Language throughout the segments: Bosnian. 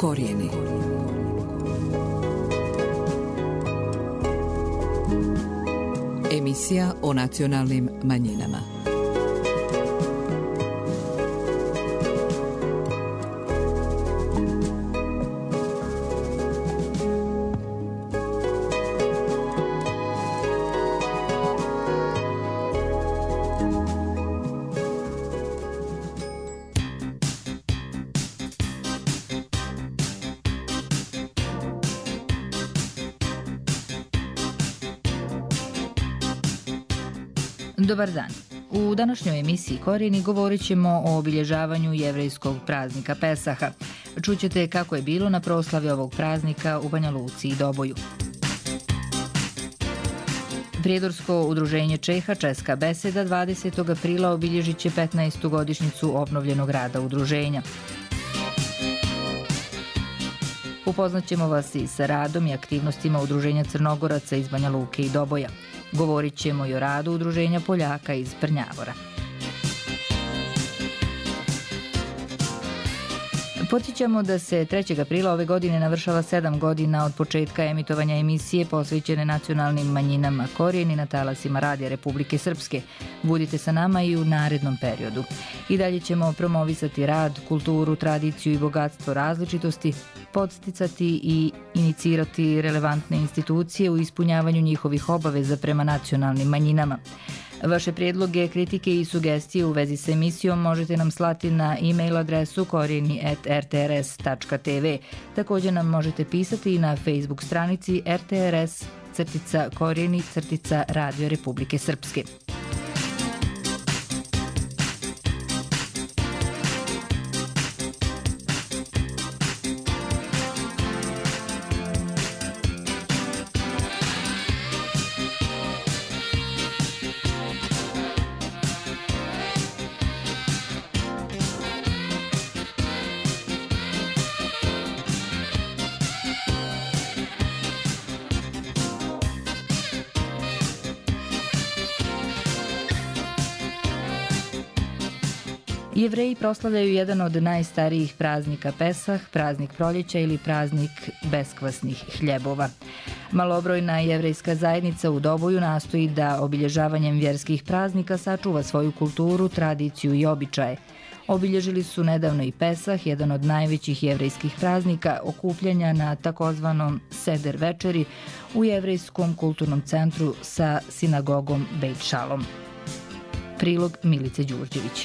Korijeni. Emisija o nacionalnim manjinama. Dobar dan. U današnjoj emisiji Korijeni govorit ćemo o obilježavanju jevrejskog praznika Pesaha. Čućete kako je bilo na proslavi ovog praznika u Banja Luci i Doboju. Prijedorsko udruženje Čeha Česka beseda 20. aprila obilježit će 15. godišnjicu obnovljenog rada udruženja. Upoznat ćemo vas i sa radom i aktivnostima udruženja Crnogoraca iz Banja Luke i Doboja. Govorit ćemo i o radu udruženja Poljaka iz Prnjavora. Podsjećamo da se 3. aprila ove godine navršava 7 godina od početka emitovanja emisije posvećene nacionalnim manjinama Korijeni na talasima Radija Republike Srpske. Budite sa nama i u narednom periodu. I dalje ćemo promovisati rad, kulturu, tradiciju i bogatstvo različitosti, podsticati i inicirati relevantne institucije u ispunjavanju njihovih obaveza prema nacionalnim manjinama. Vaše prijedloge, kritike i sugestije u vezi s emisijom možete nam slati na e-mail adresu korijeni@rtrs.tv. Također nam možete pisati i na Facebook stranici RTRS-Korijeni-Radio Republike Srpske. Jevreji proslavljaju jedan od najstarijih praznika Pesah, praznik proljeća ili praznik beskvasnih hljebova. Malobrojna jevrejska zajednica u Doboju nastoji da obilježavanjem vjerskih praznika sačuva svoju kulturu, tradiciju i običaje. Obilježili su nedavno i Pesah, jedan od najvećih jevrejskih praznika, okupljanja na takozvanom Seder večeri u jevrejskom kulturnom centru sa sinagogom Beit Šalom. Prilog Milice Đurđević.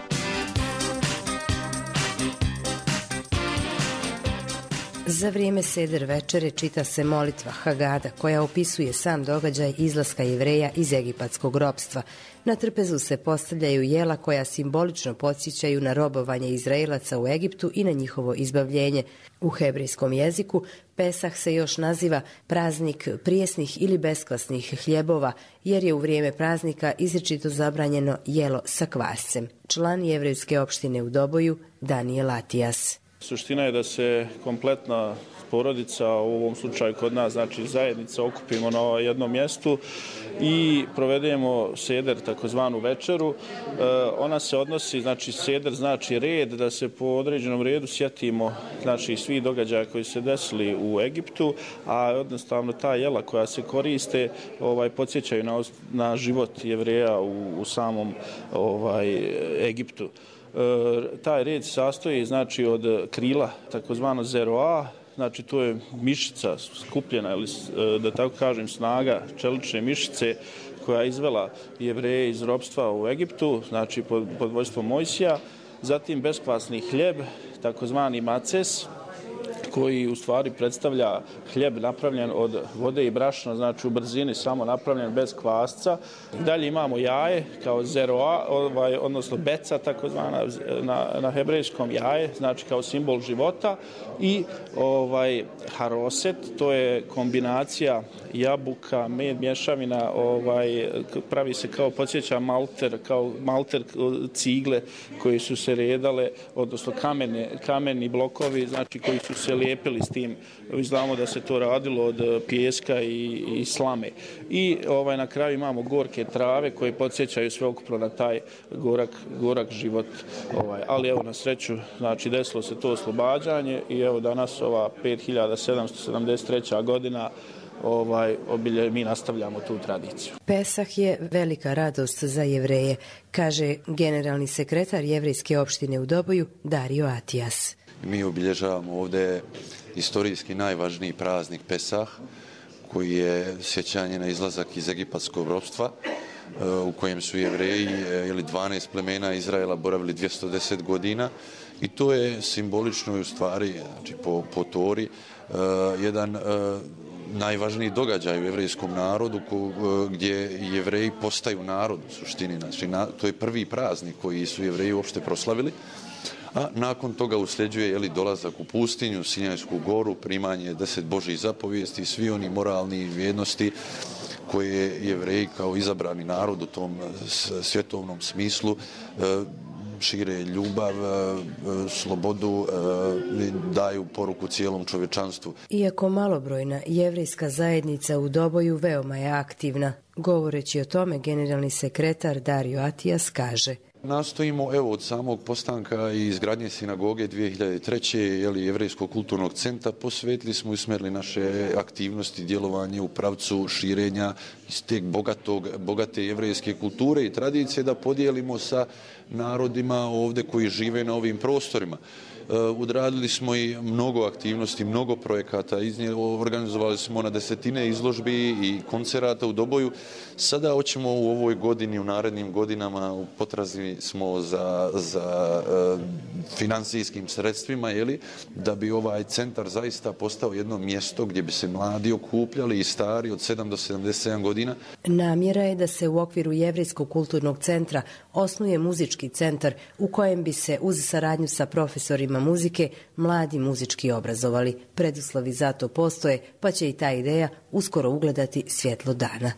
Za vrijeme Seder večere čita se molitva Hagada koja opisuje sam događaj izlaska Jevreja iz egipatskog ropstva. Na trpezu se postavljaju jela koja simbolično podsjećaju na robovanje Izraelaca u Egiptu i na njihovo izbavljenje. U hebrejskom jeziku Pesah se još naziva praznik prijesnih ili beskvasnih hljebova, jer je u vrijeme praznika izričito zabranjeno jelo sa kvascem. Član jevrejske opštine u Doboju Daniel Atijas. Suština je da se kompletna porodica, u ovom slučaju kod nas, znači zajednica, okupimo na jednom mjestu i provedemo seder, takozvanu večeru. Ona se odnosi, znači seder znači red, da se po određenom redu sjetimo znači svi događaja koji se desili u Egiptu, a jednostavno ta jela koja se koriste podsjećaju na život Jevreja u samom Egiptu. Taj red sastoji znači od krila, takozvano zeroa, znači to je mišica skupljena ili da tako kažem snaga čelične mišice koja je izvela Jevreje iz ropstva u Egiptu, znači pod vođstvom Mojsija. Zatim beskvasni hljeb, takozvani maces, koji u stvari predstavlja hljeb napravljen od vode i brašna, znači u brzini samo napravljen bez kvasca. Dalje imamo jaje kao zeroa, odnosno beca takozvana na hebrejskom jaje, znači kao simbol života, i haroset, to je kombinacija jabuka, med, mješavina, pravi se kao podsjeća malter cigle koji su se redale, odnosno kameni blokovi, znači koji su se lijepili s tim. Znamo da se to radilo od pijeska i slame. I na kraju imamo gorke trave koje podsjećaju sveukupno na taj gorak život. Ali evo, na sreću, znači desilo se to oslobađanje i evo danas ova 5773. godina mi nastavljamo tu tradiciju. Pesah je velika radost za Jevreje, kaže generalni sekretar Jevrejske opštine u Doboju Dario Atijas. Mi obilježavamo ovdje istorijski najvažniji praznik Pesah, koji je sjećanje na izlazak iz egipatskog ropstva, u kojem su Jevreji ili 12 plemena Izraela boravili 210 godina i to je simbolično i u stvari, znači po Tori, jedan najvažniji događaj u jevrejskom narodu gdje Jevreji postaju narod u suštini. Znači, to je prvi praznik koji su Jevreji uopšte proslavili, a nakon toga usljeđuje dolazak u pustinju, Sinajsku goru, primanje 10 Božjih zapovijesti i svi oni moralni vrijednosti koje Jevreji kao izabrani narod u tom svjetovnom smislu šire ljubav, slobodu, daju poruku cijelom čovječanstvu. Iako malobrojna, jevrejska zajednica u Doboju veoma je aktivna. Govoreći o tome, generalni sekretar Dario Atijas kaže: Nastojimo, od samog postanka i izgradnje sinagoge 2003. Jevrejskog kulturnog centra posvetili smo i usmjerili naše aktivnosti, djelovanje u pravcu širenja iz te bogate jevrejske kulture i tradicije da podijelimo sa narodima ovdje koji žive na ovim prostorima. Odradili smo i mnogo aktivnosti, mnogo projekata, organizovali smo na desetine izložbi i koncerata u Doboju. Sada hoćemo u ovoj godini, u narednim godinama, u potrazi smo za financijskim sredstvima, da bi ovaj centar zaista postao jedno mjesto gdje bi se mladi okupljali i stari od 7 do 77 godina. Namjera je da se u okviru Jevrejskog kulturnog centra osnuje muzički centar u kojem bi se uz saradnju sa profesorima muzike mladi muzički obrazovali. Preduslovi za to postoje, pa će i ta ideja uskoro ugledati svjetlo dana.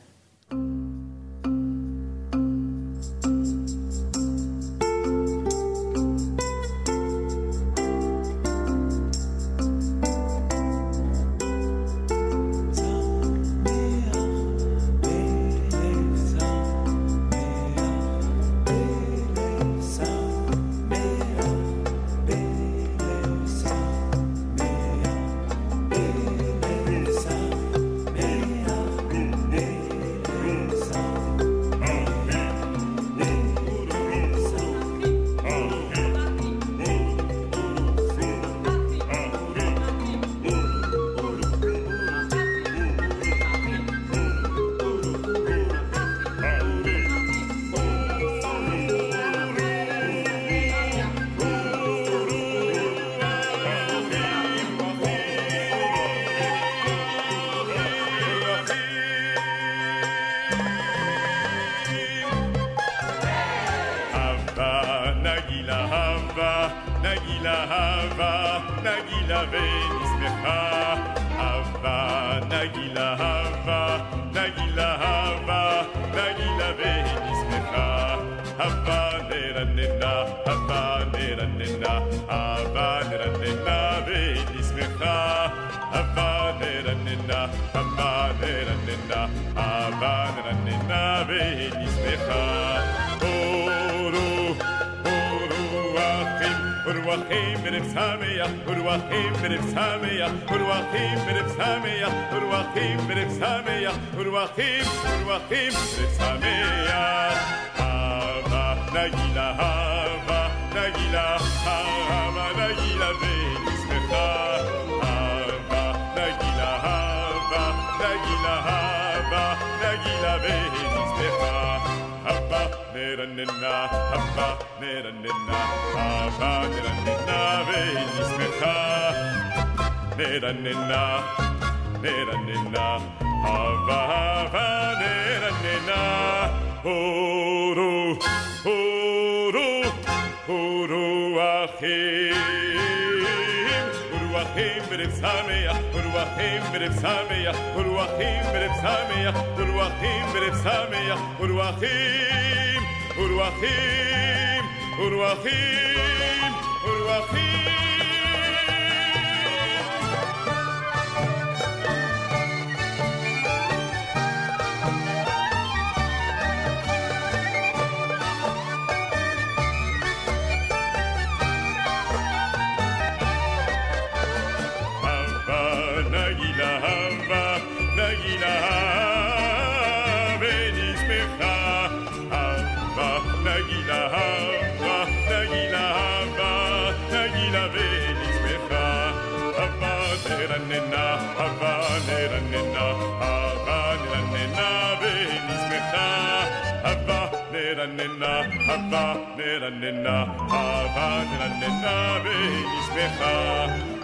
גילה ונשמחה, הווה נרננה, הווה נרננה, הווה נרננה ונשמחה, הווה נרננה, הווה נרננה, הווה נרננה ונשמחה.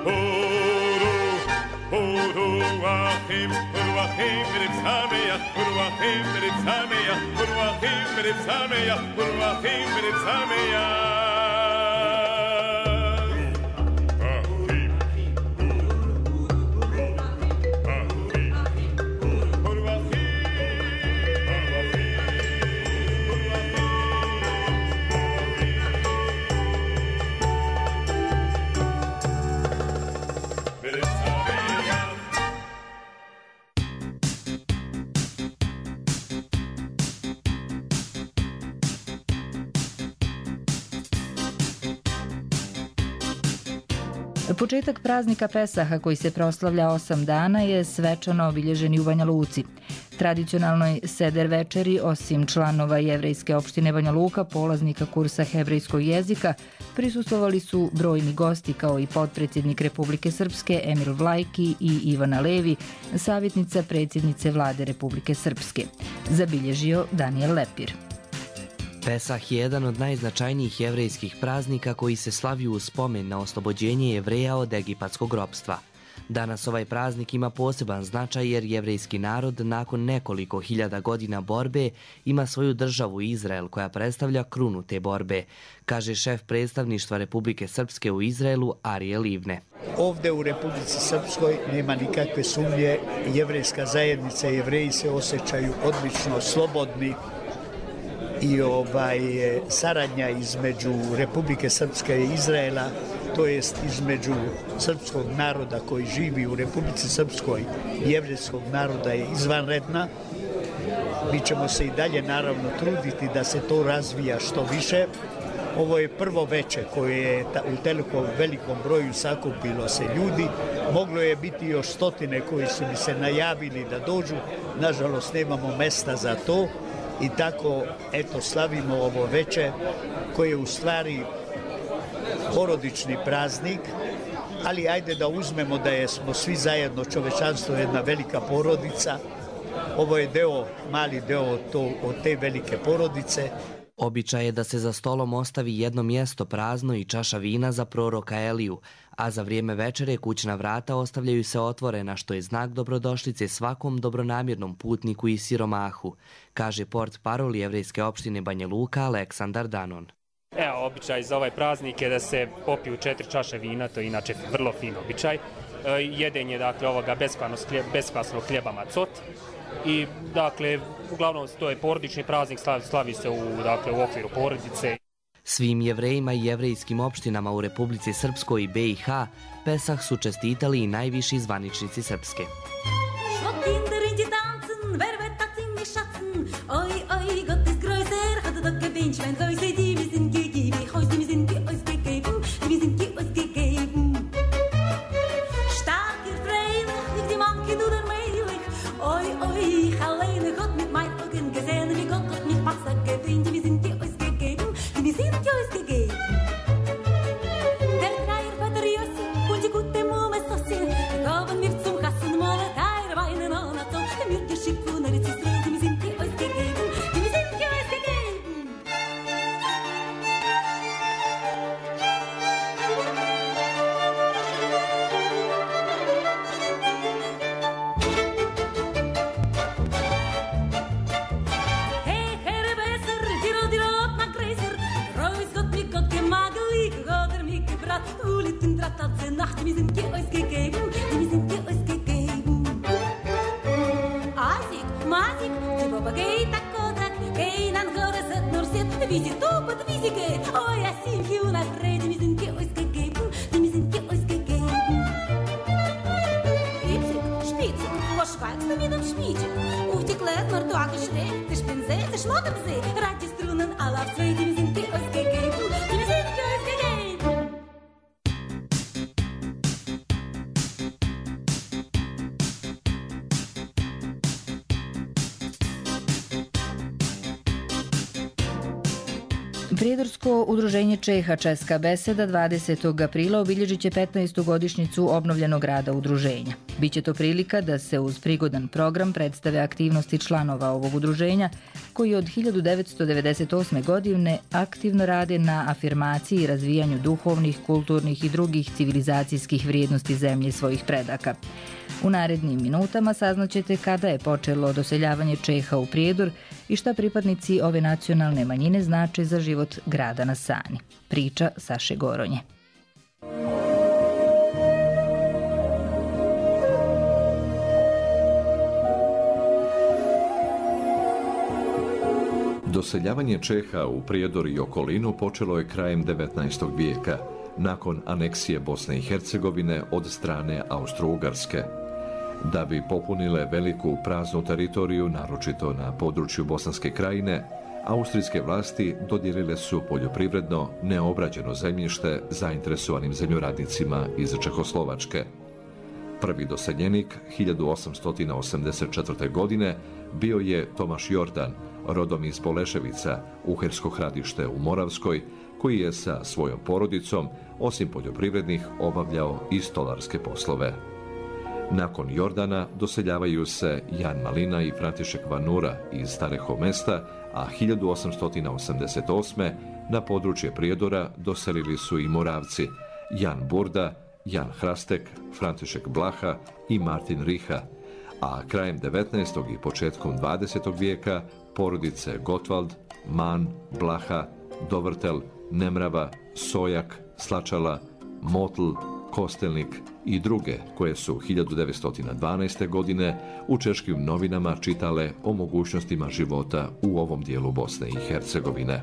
Uruachim, Uruachim, B'Ritzameach, Uruachim, B'Ritzameach, Uruachim, B'Ritzameach, Uruachim, B'Ritzameach. Početak praznika Pesaha, koji se proslavlja 8 dana, je svečano obilježen i u Banja Luci. Tradicionalnoj seder večeri, osim članova jevrejske opštine Banja Luka, polaznika kursa hebrejskog jezika, prisustvovali su brojni gosti kao i potpredsjednik Republike Srpske Emil Vlajki i Ivana Levi, savjetnica predsjednice vlade Republike Srpske. Zabilježio Daniel Lepir. Pesah je jedan od najznačajnijih jevrejskih praznika koji se slavi u spomen na oslobođenje Jevreja od egipatskog ropstva. Danas ovaj praznik ima poseban značaj jer jevrejski narod nakon nekoliko hiljada godina borbe ima svoju državu Izrael koja predstavlja krunu te borbe, kaže šef predstavništva Republike Srpske u Izraelu Arije Livne. Ovde u Republici Srpskoj nema nikakve sumnje, jevrejska zajednica i Jevreji se osjećaju odlično slobodni i saradnja između Republike Srpske i Izraela, to jest između srpskog naroda koji živi u Republici Srpskoj i jevrejskog naroda je izvanredna. Mi ćemo se i dalje naravno truditi da se to razvija što više. Ovo je prvo veče koje je u toliko velikom broju sakupilo se ljudi. Moglo je biti još stotine koji su mi se najavili da dođu. Nažalost, nemamo mesta za to. I tako, eto, slavimo ovo veče koje je u stvari porodični praznik, ali ajde da uzmemo da smo svi zajedno, čovečanstvo jedna velika porodica. Ovo je mali deo od te velike porodice. Običaj je da se za stolom ostavi jedno mjesto prazno i čaša vina za proroka Eliju, a za vrijeme večere kućna vrata ostavljaju se otvorena, što je znak dobrodošlice svakom dobronamjernom putniku i siromahu, kaže portparol jevrejske opštine Banja Luka Aleksandar Danon. Običaj za ovaj praznik je da se popiju 4 čaše vina, to je inače vrlo fin običaj. Jedenje ovoga beskvasnog hljeba macot. I, uglavnom, to je porodični praznik, slavi se u okviru porodice. Svim jevrejima i jevrejskim opštinama u Republici Srpskoj i BiH Pesah su čestitali i najviši zvaničnici Srpske. Prijedorsko udruženje Čeha Česka beseda 20. aprila obilježit će 15. godišnjicu obnovljenog rada udruženja. Biće to prilika da se uz prigodan program predstave aktivnosti članova ovog udruženja koji od 1998. godine aktivno rade na afirmaciji i razvijanju duhovnih, kulturnih i drugih civilizacijskih vrijednosti zemlje svojih predaka. U narednim minutama saznaćete kada je počelo doseljavanje Čeha u Prijedor i šta pripadnici ove nacionalne manjine znače za život grada na Sani. Priča Saše Goronje. Doseljavanje Čeha u Prijedor i okolinu počelo je krajem 19. vijeka, nakon aneksije Bosne i Hercegovine od strane Austro-Ugarske. Da bi popunile veliku praznu teritoriju, naročito na području Bosanske krajine, austrijske vlasti dodijelile su poljoprivredno neobrađeno zemljište zainteresovanim zemljoradnicima iz Čehoslovačke. Prvi doseljenik 1884. godine bio je Tomaš Jordan, rodom iz Boleševica, uhersko hradište u Moravskoj, koji je sa svojom porodicom, osim poljoprivrednih, obavljao i stolarske poslove. Nakon Jordana doseljavaju se Jan Malina i František Vanura iz Starého mesta, a 1888. na područje Prijedora doselili su i Moravci Jan Burda, Jan Hrastek, František Blaha i Martin Riha, a krajem 19. i početkom 20. vijeka porodice Gottwald, Man, Blaha, Dovrtel, Nemrava, Sojak, Slačala, Motl, Kostelnik i druge koje su 1912. godine u češkim novinama čitale o mogućnostima života u ovom dijelu Bosne i Hercegovine.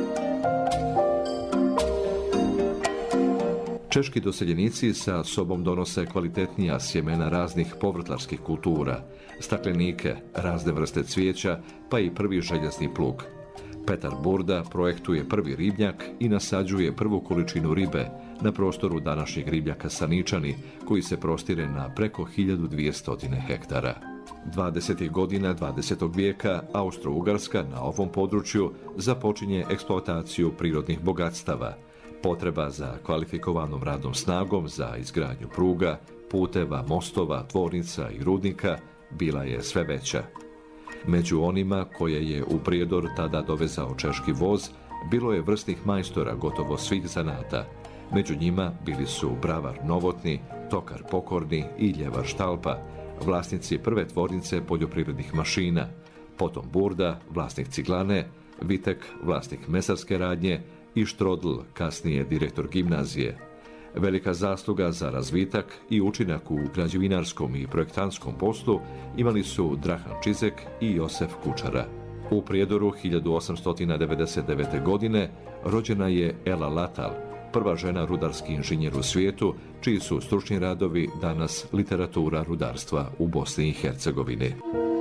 Češki doseljenici sa sobom donose kvalitetnija sjemena raznih povrtlarskih kultura, staklenike, razne vrste cvijeća, pa i prvi željezni plug. Petar Burda projektuje prvi ribnjak i nasađuje prvu količinu ribe na prostoru današnjeg ribnjaka Saničani, koji se prostire na preko 1200 hektara. 20. godina 20. vijeka Austro-Ugarska na ovom području započinje eksploataciju prirodnih bogatstava. Potreba za kvalifikovanom radnom snagom za izgradnju pruga, puteva, mostova, tvornica i rudnika bila je sve veća. Među onima koje je u Prijedor tada dovezao češki voz, bilo je vrsnih majstora gotovo svih zanata. Među njima bili su bravar Novotni, tokar Pokorni i ljevar Štalpa, vlasnici prve tvornice poljoprivrednih mašina, potom Burda, vlasnik ciglane, Vitek, vlasnik mesarske radnje i Štrodl, kasnije direktor gimnazije. Velika zasluga za razvitak i učinak u građevinarskom i projektantskom poslu imali su Drahan Čizek i Josef Kučara. U Prijedoru 1899. godine rođena je Ela Latal, prva žena rudarski inženjer u svijetu, čiji su stručni radovi danas literatura rudarstva u Bosni i Hercegovini.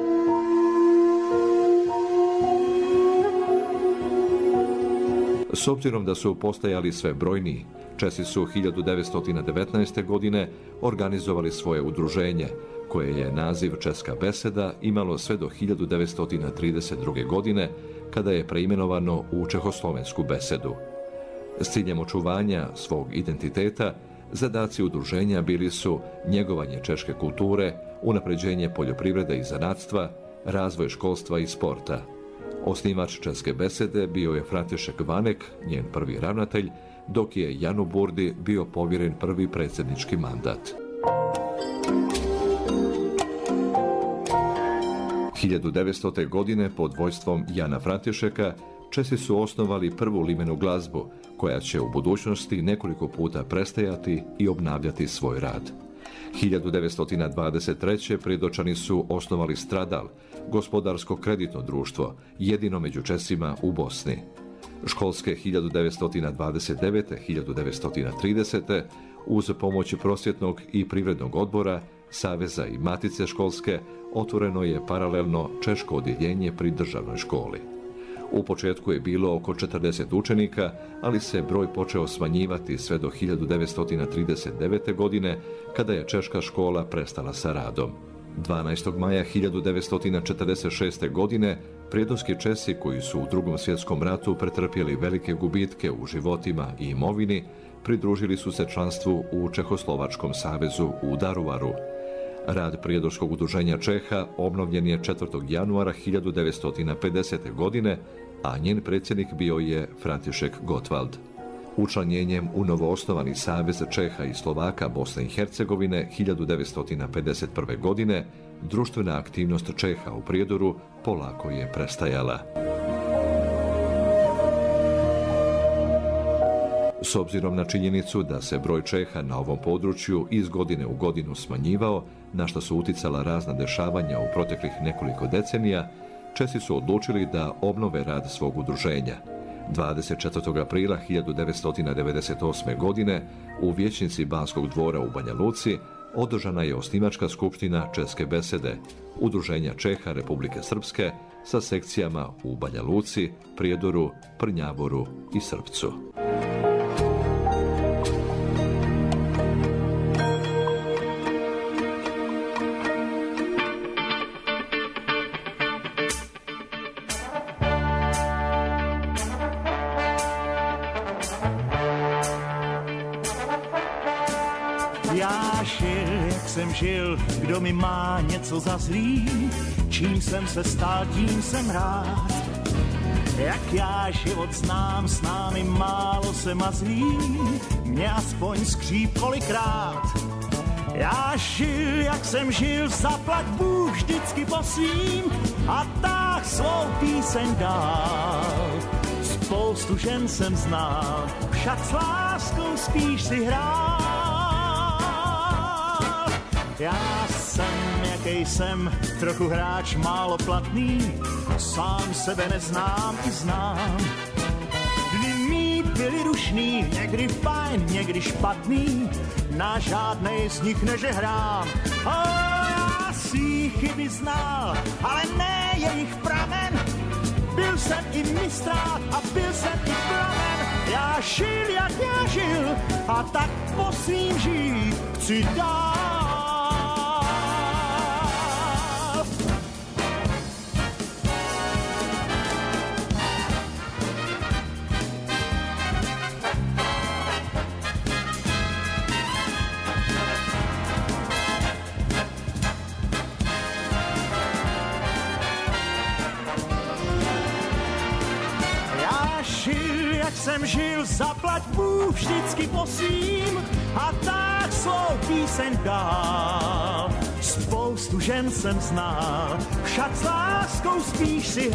S obzirom da su postajali sve brojniji, Česi su 1919. godine organizovali svoje udruženje, koje je naziv Česka beseda imalo sve do 1932. godine, kada je preimenovano u Čehoslovensku besedu. S ciljem očuvanja svog identiteta, zadaci udruženja bili su njegovanje češke kulture, unapređenje poljoprivrede i zanatstva, razvoj školstva i sporta. Osnivač Česke besede bio je František Vanek, njen prvi ravnatelj, dok je Janu Burdi bio povjeren prvi predsjednički mandat. 1900. godine pod vojstvom Jana Františeka Česi su osnovali prvu limenu glazbu, koja će u budućnosti nekoliko puta prestajati i obnavljati svoj rad. 1923. Prijedočani su osnovali Stradal, gospodarsko-kreditno društvo, jedino među Česima u Bosni. Školske 1929-1930. uz pomoć prosvjetnog i privrednog odbora, Saveza i Matice školske, otvoreno je paralelno češko odjeljenje pri državnoj školi. U početku je bilo oko 40 učenika, ali se broj počeo smanjivati sve do 1939. godine, kada je češka škola prestala sa radom. 12. maja 1946. godine prijedorski Česi, koji su u Drugom svjetskom ratu pretrpjeli velike gubitke u životima i imovini, pridružili su se članstvu u Čehoslovačkom savezu u Daruvaru. Rad prijedorskog udruženja Čeha obnovljen je 4. januara 1950. godine, a njen predsjednik bio je František Gottwald. Učlanjenjem u novoosnovani Savez Čeha i Slovaka Bosne i Hercegovine 1951. godine društvena aktivnost Čeha u Prijedoru polako je prestajala. S obzirom na činjenicu da se broj Čeha na ovom području iz godine u godinu smanjivao, na što su uticala razna dešavanja u proteklih nekoliko decenija, Česi su odlučili da obnove rad svog udruženja. 24. aprila 1998. godine u vijećnici Banskog dvora u Banja Luci održana je osnivačka skupština Česke besede, Udruženja Čeha Republike Srpske sa sekcijama u Banja Luci, Prijedoru, Prnjavoru i Srpcu. Žil, kdo mi má něco za zlý, čím jsem se stal, tím jsem rád. Jak já život znám, s námi málo se mazlí, mě aspoň skříp kolikrát. Já žil, jak jsem žil, zaplať Bůh vždycky po svým a tak svou píseň dál. Spoustu žen jsem znal, však s láskou spíš si hrál. Já jsem, jaký jsem, trochu hráč málo platný, sám sebe neznám i znám. Dny mý byly rušný, někdy fajn, někdy špatný, na žádnej z nich nežehrám. Já si chyby znal, ale ne jejich pramen, byl jsem i mistrát a byl jsem i plamen. Já žil, jak já žil, a tak po svým žít chci dál. Jsem žil, zaplať Bůh vždycky po svým a tak svou píseň dál. Spoustu žen jsem znal, však s láskou spíš si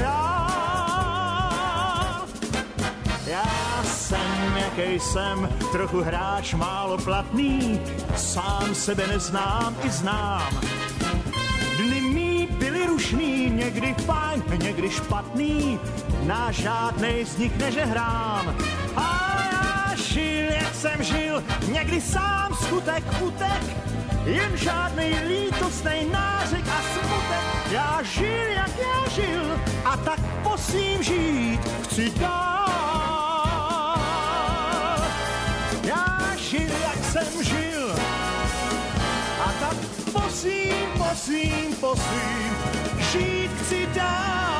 hrál. Já jsem, jaký jsem, trochu hráč málo platný, sám sebe neznám i znám. Dny mý byly rušný, někdy fajn, někdy špatný, na žádnej z nich nežehrám. A já žil, jak jsem žil, někdy sám skutek utek, jen žádnej lítostnej nářek a smutek. Já žil, jak já žil, a tak po svým žít chci dál. Já žil, jak jsem žil, a tak po svým žít chci dál.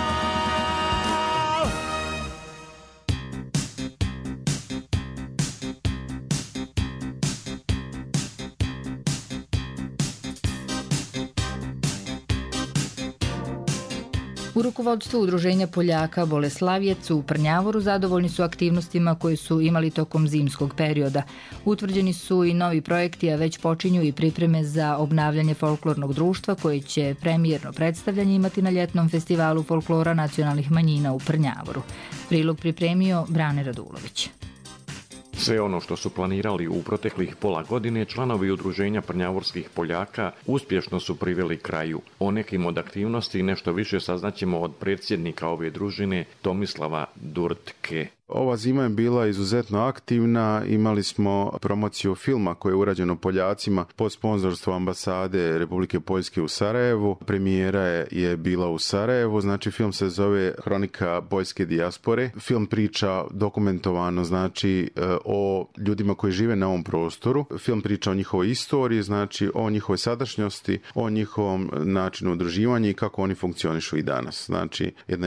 U rukovodstvu Udruženja Poljaka Boleslavjec u Prnjavoru zadovoljni su aktivnostima koje su imali tokom zimskog perioda. Utvrđeni su i novi projekti, a već počinju i pripreme za obnavljanje folklornog društva koje će premijerno predstavljanje imati na ljetnom festivalu folklora nacionalnih manjina u Prnjavoru. Prilog pripremio Brane Radulović. Sve ono što su planirali u proteklih pola godine, članovi Udruženja Prnjavorskih Poljaka uspješno su priveli kraju. O nekim od aktivnosti nešto više saznaćemo od predsjednika ove družine Tomislava Durtke. Ova zima je bila izuzetno aktivna, imali smo promociju filma koje je urađeno Poljacima pod sponzorstvom ambasade Republike Poljske u Sarajevu. Premijera je bila u Sarajevu, znači film se zove Hronika poljske dijaspore. Film priča dokumentovano, znači o ljudima koji žive na ovom prostoru. Film priča o njihovoj istoriji, znači o njihovoj sadašnjosti, o njihovom načinu udruživanja i kako oni funkcionišu i danas. Znači jedna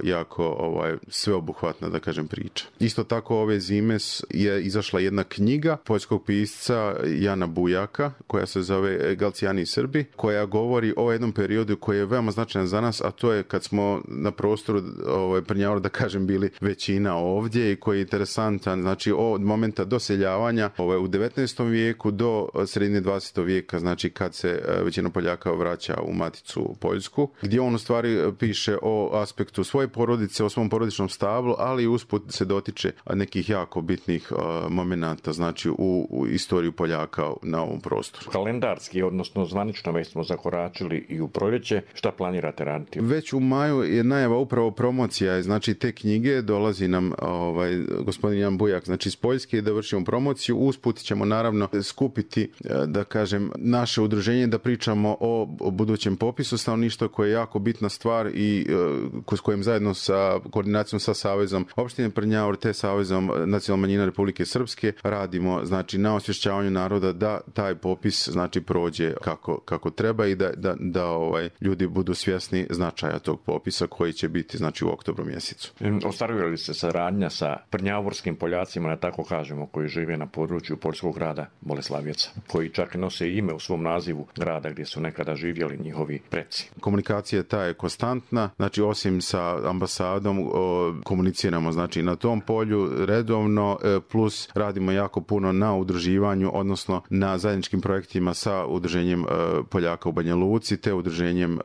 jako sveobuhvatna, da kažem, priča. Isto tako ove zime je izašla jedna knjiga poljskog pisca Jana Bujaka koja se zove Galcijani i Srbi, koja govori o jednom periodu koji je veoma značajan za nas, a to je kad smo na prostoru Prnjavora, da kažem, bili većina ovdje i koji je interesantan, znači od momenta doseljavanja u 19. vijeku do sredine 20. vijeka, znači kad se većina Poljaka vraća u maticu Poljsku, gdje on u stvari piše o aspektu svoje porodice, o svom porodičnom stablu, ali usput se dotiče nekih jako bitnih momenata, znači u istoriju Poljaka na ovom prostoru. Kalendarski, odnosno zvanično već smo zakoračili i u proljeće. Šta planirate raditi? Već u maju je najava upravo promocija, znači te knjige, dolazi nam gospodin Jan Bujak, znači iz Poljske, da vršimo promociju. Usput ćemo naravno skupiti, da kažem, naše udruženje da pričamo o budućem popisu stanovništva, koje je jako bitna stvar i s kojim zajedno sa koordinacijom sa Savezom opštine Prnjavor te Savezom nacionalnih manjina Republike Srpske radimo, znači, na osvješćavanju naroda da taj popis, znači, prođe kako treba i da ljudi budu svjesni značaja tog popisa koji će biti, znači, u oktobru mjesecu. Ostvaruje li se saradnja sa prnjavorskim Poljacima, da tako kažemo, koji žive na području poljskog grada Boleslavjeca, koji čak nose ime u svom nazivu grada gdje su nekada živjeli njihovi preci? Komunikacija ta je konstantna, znači osim sa ambasadom komuniciramo, znači, na tom polju redovno, plus radimo jako puno na udruživanju, odnosno na zajedničkim projektima sa udruženjem Poljaka u Banja Luci te udruženjem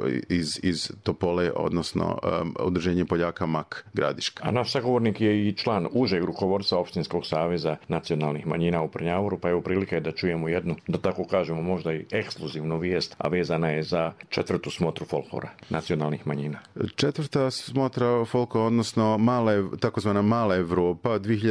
iz Topole, odnosno udruženje Poljaka Mak Gradiška. A naš sagovornik je i član užeg rukovodstva Opštinskog saveza nacionalnih manjina u Prnjavoru, pa je u prilike da čujemo jednu, da tako kažemo, možda i ekskluzivnu vijest, a vezana je za 4. smotru folklora nacionalnih manjina. 4. smotra folklora, odnosno takozvana Mala Evropa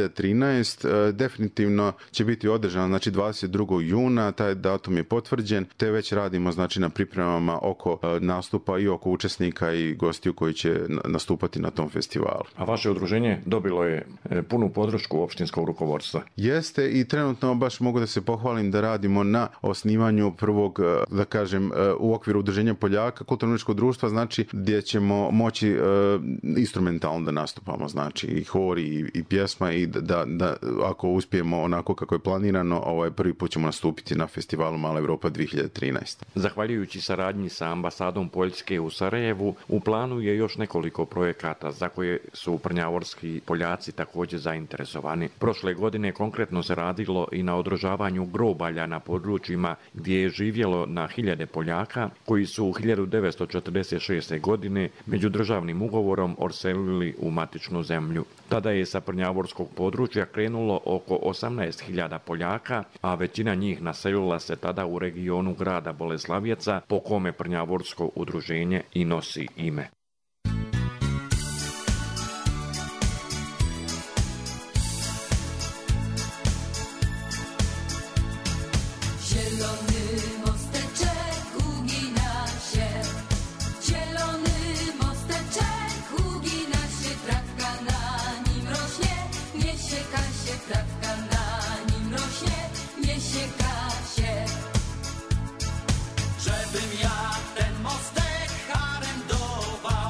2013, definitivno će biti održana, znači 22. juna, taj datum je potvrđen, te već radimo, znači, na pripremama oko nastupa i oko učesnika i gostiju koji će nastupati na tom festivalu. A vaše udruženje dobilo je punu podršku opštinskog rukovodstva? Jeste, i trenutno baš mogu da se pohvalim da radimo na osnivanju prvog, da kažem, u okviru udruženja Poljaka kulturno-umjetničkog društva, znači gdje ćemo moći instrumentalno da nastupamo, znači i hor i pjesma, i da ako uspijemo onako kako je planirano, prvi put ćemo nastupiti na festivalu Mala Evropa 2013. Zahvaljujući saradnji sa ambasadom Poljske u Sarajevu, u planu je još nekoliko projekata za koje su prnjavorski Poljaci također zainteresovani. Prošle godine konkretno se radilo i na održavanju grobalja na područjima gdje je živjelo na hiljade Poljaka koji su u 1946. godine međudržavnim ugovorom odselili u matičnu zemlju. Tada je sa prnjavorskog područja krenulo oko 18.000 Poljaka, a većina njih naselila se tada u regionu grada Boleslavjeca, po kome prnjavorsko udruženje i nosi ime. Żebym ja ten mostek harem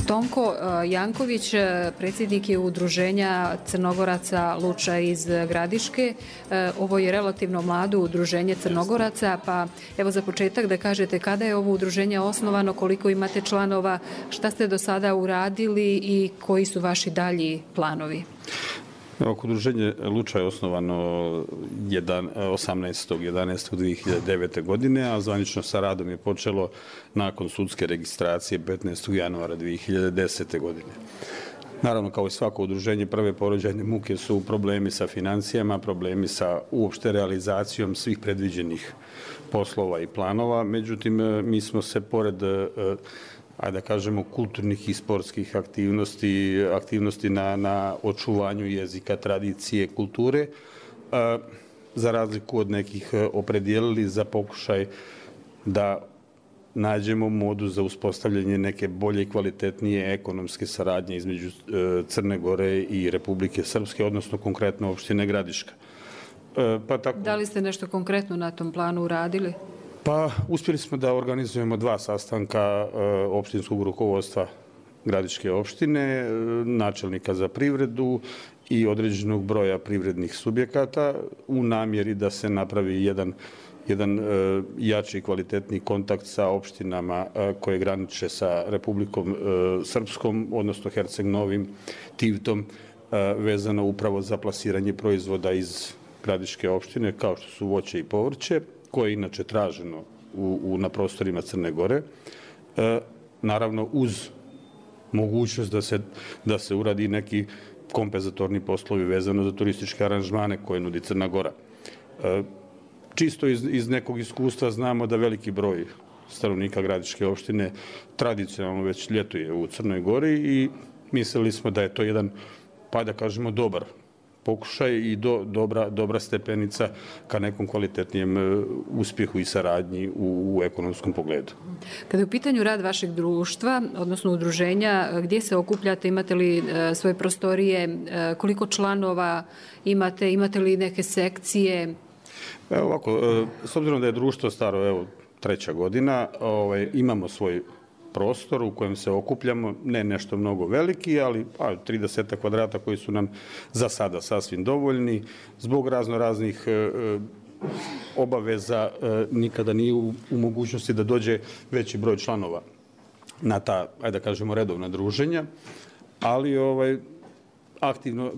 Tonko Janković, predsjednik je udruženja Crnogoraca Luča iz Gradiške. Ovo je relativno mlado udruženje Crnogoraca, pa evo za početak da kažete kada je ovo udruženje osnovano, koliko imate članova, šta ste do sada uradili i koji su vaši dalji planovi? Udruženje Luča je osnovano 18.11.2009. godine, a zvanično sa radom je počelo nakon sudske registracije 15. januara 2010. godine. Naravno, kao i svako udruženje, prve porođajne muke su problemi sa financijama, problemi sa uopšte realizacijom svih predviđenih poslova i planova. Međutim, mi smo se pored da kažemo, kulturnih i sportskih aktivnosti na očuvanju jezika, tradicije, kulture, za razliku od nekih opredijelili za pokušaj da nađemo modu za uspostavljanje neke bolje i kvalitetnije ekonomske saradnje između Crne Gore i Republike Srpske, odnosno konkretno opštine Gradiška. Da li ste nešto konkretno na tom planu uradili? Pa uspjeli smo da organizujemo 2 sastanka opštinskog rukovodstva Gradiške opštine, načelnika za privredu i određenog broja privrednih subjekata u namjeri da se napravi jedan jači i kvalitetni kontakt sa opštinama koje graniče sa Republikom Srpskom, odnosno Herceg Novim, Tivtom, vezano upravo za plasiranje proizvoda iz Gradiške opštine, kao što su voće i povrće, koje je inače traženo na prostorima Crne Gore. Naravno, uz mogućnost da se uradi neki kompenzatorni poslovi vezano za turističke aranžmane koje nudi Crna Gora. Čisto iz nekog iskustva znamo da veliki broj stanovnika Gradiške opštine tradicionalno već ljetuje u Crnoj Gori i mislili smo da je to jedan, pa da kažemo, dobar pokušaj i dobra stepenica ka nekom kvalitetnijem uspjehu i saradnji u ekonomskom pogledu. Kada je u pitanju rad vašeg društva, odnosno udruženja, gdje se okupljate, imate li svoje prostorije, koliko članova imate li neke sekcije? Evo ovako, s obzirom da je društvo staro, 3. godina, imamo svoj prostor u kojem se okupljamo, ne nešto mnogo veliki, ali 30 kvadrata koji su nam za sada sasvim dovoljni. Zbog raznih obaveza nikada nije u mogućnosti da dođe veći broj članova na ta, da kažemo, redovna druženja, ali aktivno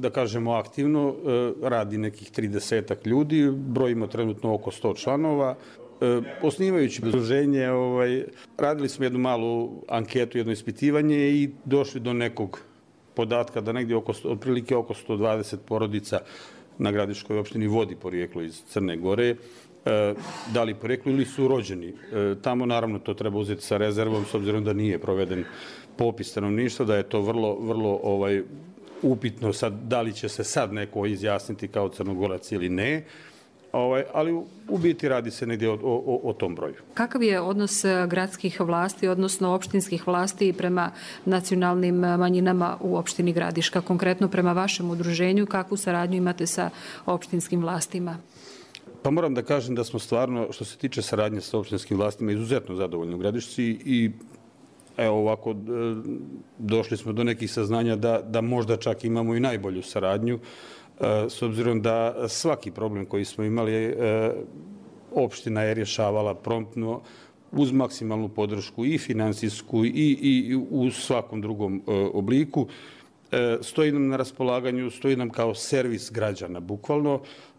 radi nekih 30 ljudi, brojimo trenutno oko 100 članova. Osnivajući udruženje, radili smo jednu malu anketu, jedno ispitivanje i došli do nekog podatka da negdje otprilike oko 120 porodica na Gradiškoj opštini vodi porijeklo iz Crne Gore. Da li porijeklo ili su rođeni. Tamo naravno to treba uzeti sa rezervom, s obzirom da nije proveden popis stanovništva, da je to vrlo upitno sad, da li će se sad neko izjasniti kao Crnogorac ili ne. Ali u biti radi se negdje o tom broju. Kakav je odnos gradskih vlasti, odnosno opštinskih vlasti prema nacionalnim manjinama u opštini Gradiška? Konkretno prema vašem udruženju, kakvu saradnju imate sa opštinskim vlastima? Pa moram da kažem da smo stvarno, što se tiče saradnje sa opštinskim vlastima, izuzetno zadovoljni u Gradišci i evo ovako došli smo do nekih saznanja da možda čak imamo i najbolju saradnju, s obzirom da svaki problem koji smo imali opština je rješavala promptno uz maksimalnu podršku i finansijsku i u svakom drugom obliku. Stoji nam na raspolaganju, stoji nam kao servis građana, bukvalno.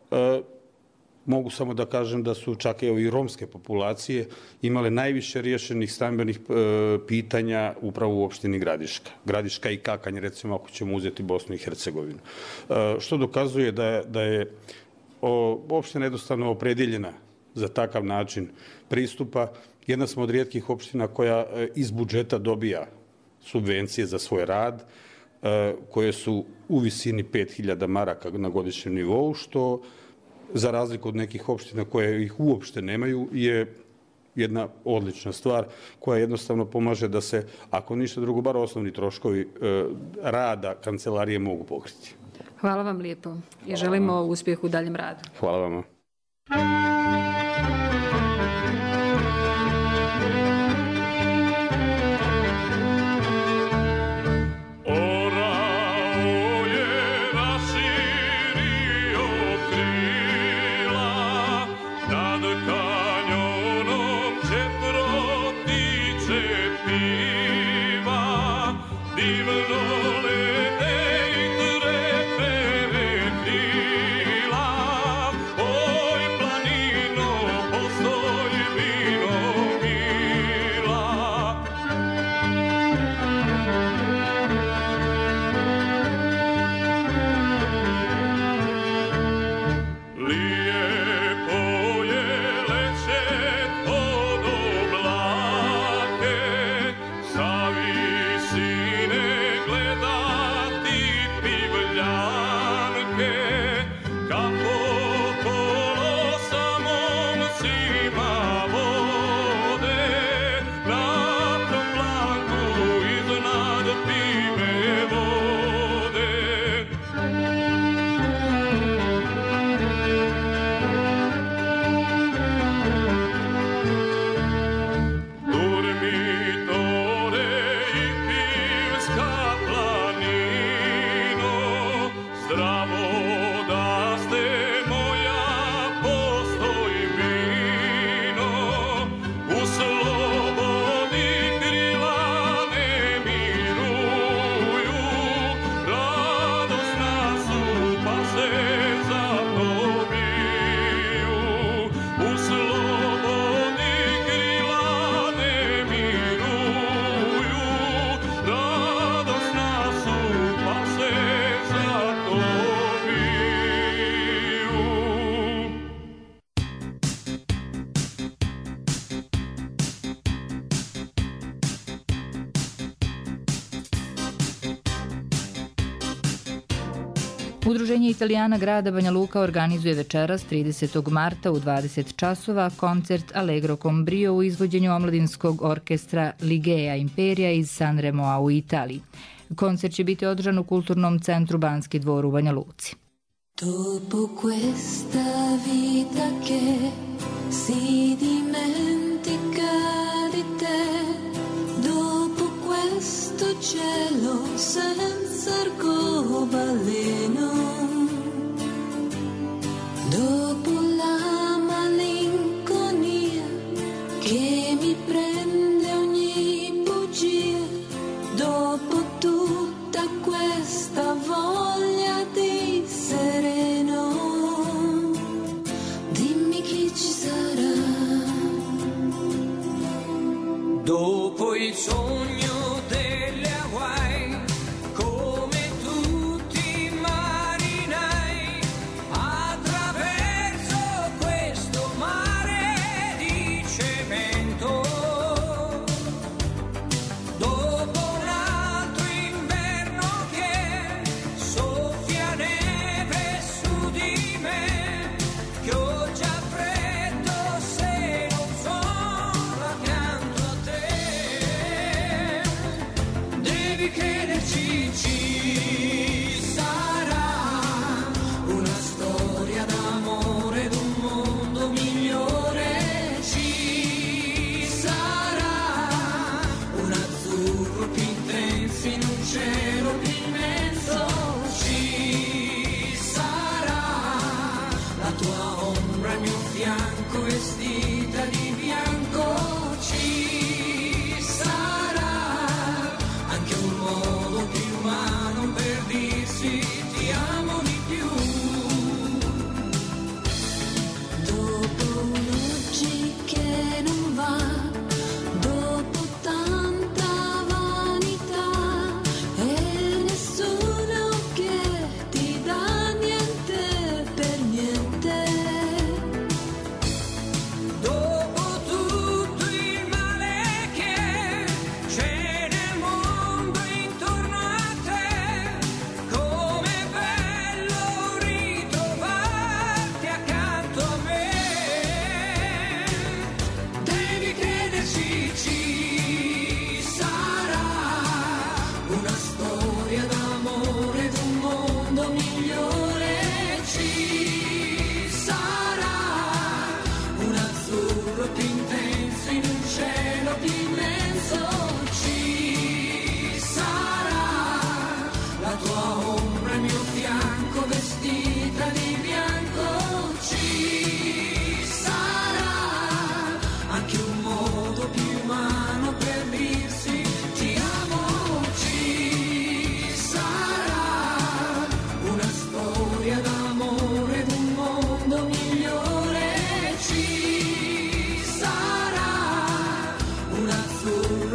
Mogu samo da kažem da su čak i romske populacije imale najviše rješenih stambenih pitanja upravo u opštini Gradiška. Gradiška i Kakanj, recimo, ako ćemo uzeti Bosnu i Hercegovinu. Što dokazuje da je opština jednostavno opredjeljena za takav način pristupa. Jedna smo od rijetkih opština koja iz budžeta dobija subvencije za svoj rad, koje su u visini 5000 maraka na godišnjem nivou, što za razliku od nekih opština koje ih uopšte nemaju, je jedna odlična stvar koja jednostavno pomaže da se, ako ništa drugo, bar osnovni troškovi rada kancelarije mogu pokriti. Hvala vam lijepo i želimo uspjeh u daljem radu. Hvala vama. Udruženje Italijana grada Banja Luka organizuje večeras 30. marta u 20 časova koncert Allegro con brio u izvođenju omladinskog orkestra Ligea Imperia iz Sanremoa u Italiji. Koncert će biti održan u Kulturnom centru Banski dvor u Banja Luci. Dopo questa vita che si dimentica di te, dopo questo cielo senza arcobaleno, dopo la malinconia che mi prende ogni bugia, dopo tutta questa voglia di sereno, dimmi chi ci sarà. Dopo il sogno delle Hawaii, come tutti i marinai, attraverso questo mare di cemento, dopo un altro inverno che soffia neve su di me, che ho già freddo se non sono accanto a te.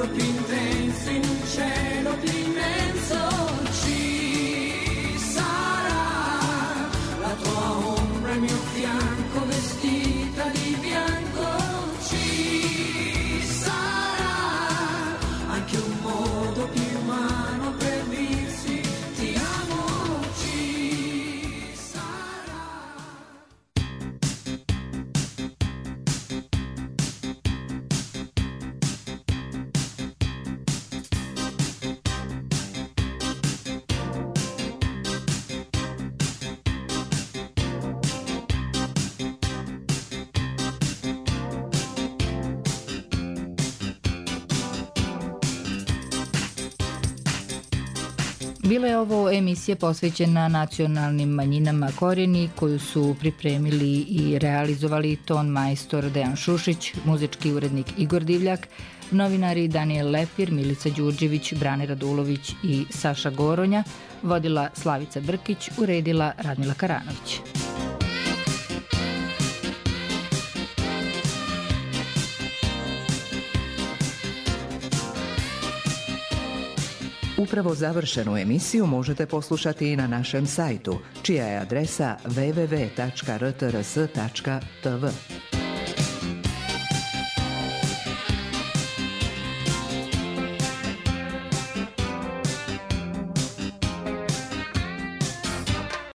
più intenso in un cielo più immenso. Ci sarà la tua ombra al mio fianco vestita di bianco. Ci sarà anche un modo più umano per dirsi ti amo. Ci sarà. Bila je ovo emisija posvećena nacionalnim manjinama Korijeni koju su pripremili i realizovali ton majstor Dejan Šušić, muzički urednik Igor Divljak, novinari Daniel Lepir, Milica Đurđević, Brane Radulović i Saša Goronja, vodila Slavica Brkić, uredila Radmila Karanović. Upravo završenu emisiju možete poslušati i na našem sajtu, čija je adresa www.rtrs.tv.